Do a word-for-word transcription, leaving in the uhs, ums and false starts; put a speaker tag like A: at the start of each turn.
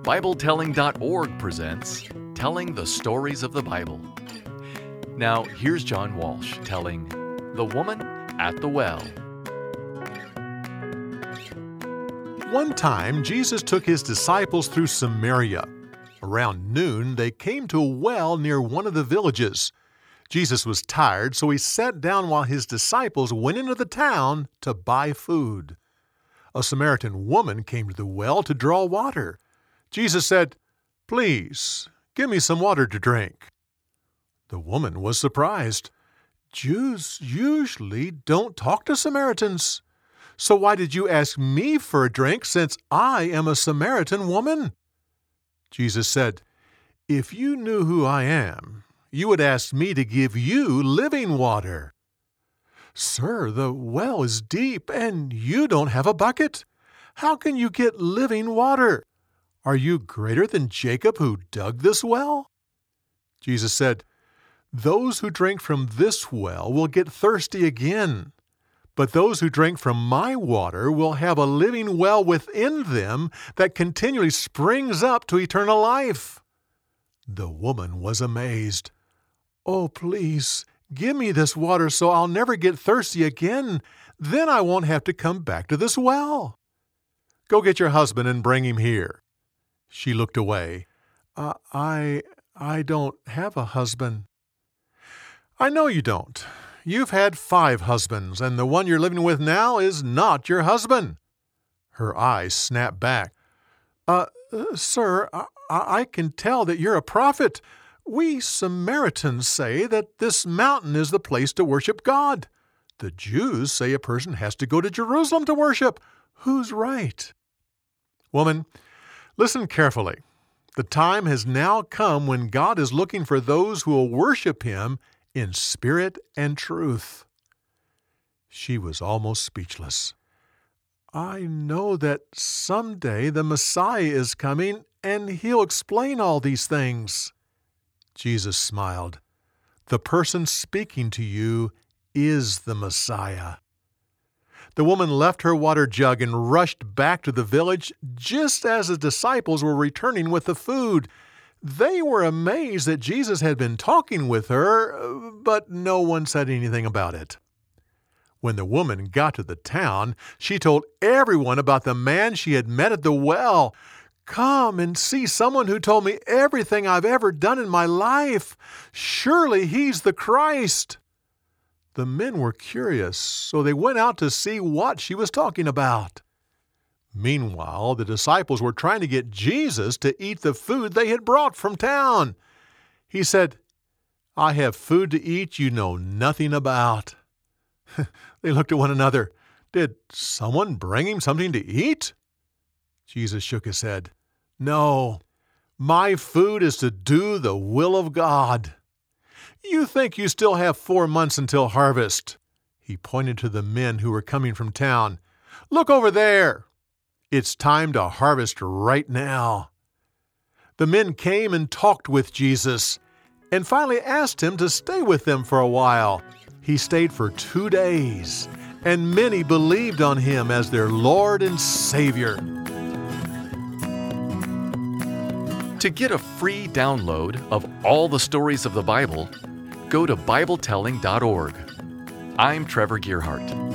A: Bible Telling dot org presents Telling the Stories of the Bible. Now, here's John Walsh telling The Woman at the Well.
B: One time, Jesus took his disciples through Samaria. Around noon, they came to a well near one of the villages. Jesus was tired, so he sat down while his disciples went into the town to buy food. A Samaritan woman came to the well to draw water. Jesus said, "Please, give me some water to drink." The woman was surprised. Jews usually don't talk to Samaritans. So why did you ask me for a drink since I am a Samaritan woman? Jesus said, "If you knew who I am, you would ask me to give you living water." "Sir, the well is deep and you don't have a bucket. How can you get living water? Are you greater than Jacob who dug this well?" Jesus said, "Those who drink from this well will get thirsty again. But those who drink from my water will have a living well within them that continually springs up to eternal life." The woman was amazed. "Oh, please, give me this water so I'll never get thirsty again. Then I won't have to come back to this well." "Go get your husband and bring him here." She looked away. Uh, I, I don't have a husband." "I know you don't. You've had five husbands, and the one you're living with now is not your husband." Her eyes snapped back. Uh, uh sir, I, I can tell that you're a prophet. We Samaritans say that this mountain is the place to worship God. The Jews say a person has to go to Jerusalem to worship. Who's right?" "Woman, listen carefully. The time has now come when God is looking for those who will worship Him in spirit and truth." She was almost speechless. "I know that someday the Messiah is coming and He'll explain all these things." Jesus smiled. "The person speaking to you is the Messiah." The woman left her water jug and rushed back to the village just as the disciples were returning with the food. They were amazed that Jesus had been talking with her, but no one said anything about it. When the woman got to the town, she told everyone about the man she had met at the well. "Come and see someone who told me everything I've ever done in my life. Surely he's the Christ." The men were curious, so they went out to see what she was talking about. Meanwhile, the disciples were trying to get Jesus to eat the food they had brought from town. He said, "I have food to eat you know nothing about." They looked at one another. Did someone bring him something to eat? Jesus shook his head. "No, my food is to do the will of God. You think you still have four months until harvest." He pointed to the men who were coming from town. "Look over there. It's time to harvest right now." The men came and talked with Jesus and finally asked him to stay with them for a while. He stayed for two days, and many believed on him as their Lord and Savior.
A: To get a free download of all the stories of the Bible, go to Bible Telling dot org. I'm Trevor Gearhart.